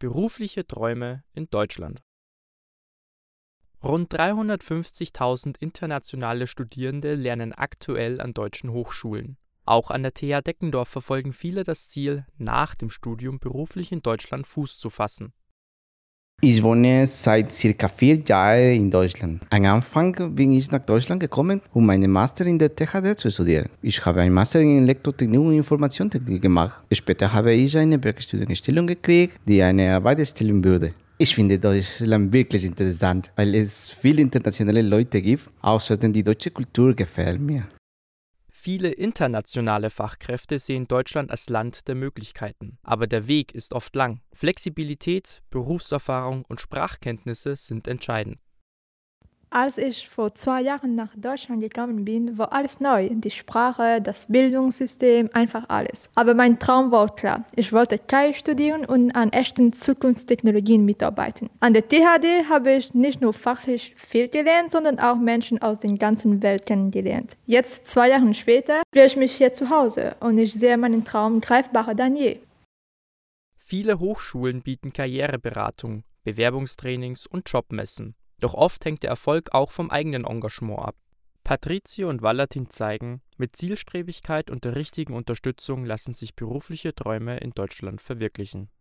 Berufliche Träume in Deutschland. Rund 350.000 internationale Studierende lernen aktuell an deutschen Hochschulen. Auch an der TH Deckendorf verfolgen viele das Ziel, nach dem Studium beruflich in Deutschland Fuß zu fassen. Ich wohne seit circa 4 Jahren in Deutschland. Am Anfang bin ich nach Deutschland gekommen, um meinen Master in der THD zu studieren. Ich habe einen Master in Elektrotechnik und Informationstechnik gemacht. Später habe ich eine Werkstudienstellung gekriegt, die eine Arbeit stellen würde. Ich finde Deutschland wirklich interessant, weil es viele internationale Leute gibt. Außerdem die deutsche Kultur gefällt mir. Viele internationale Fachkräfte sehen Deutschland als Land der Möglichkeiten. Aber der Weg ist oft lang. Flexibilität, Berufserfahrung und Sprachkenntnisse sind entscheidend. Als ich vor 2 Jahren nach Deutschland gekommen bin, war alles neu. Die Sprache, das Bildungssystem, einfach alles. Aber mein Traum war klar. Ich wollte KI studieren und an echten Zukunftstechnologien mitarbeiten. An der THD habe ich nicht nur fachlich viel gelernt, sondern auch Menschen aus der ganzen Welt kennengelernt. Jetzt, 2 Jahre später, fühle ich mich hier zu Hause und ich sehe meinen Traum greifbarer denn je. Viele Hochschulen bieten Karriereberatung, Bewerbungstrainings und Jobmessen. Doch oft hängt der Erfolg auch vom eigenen Engagement ab. Patrizio und Valentin zeigen, mit Zielstrebigkeit und der richtigen Unterstützung lassen sich berufliche Träume in Deutschland verwirklichen.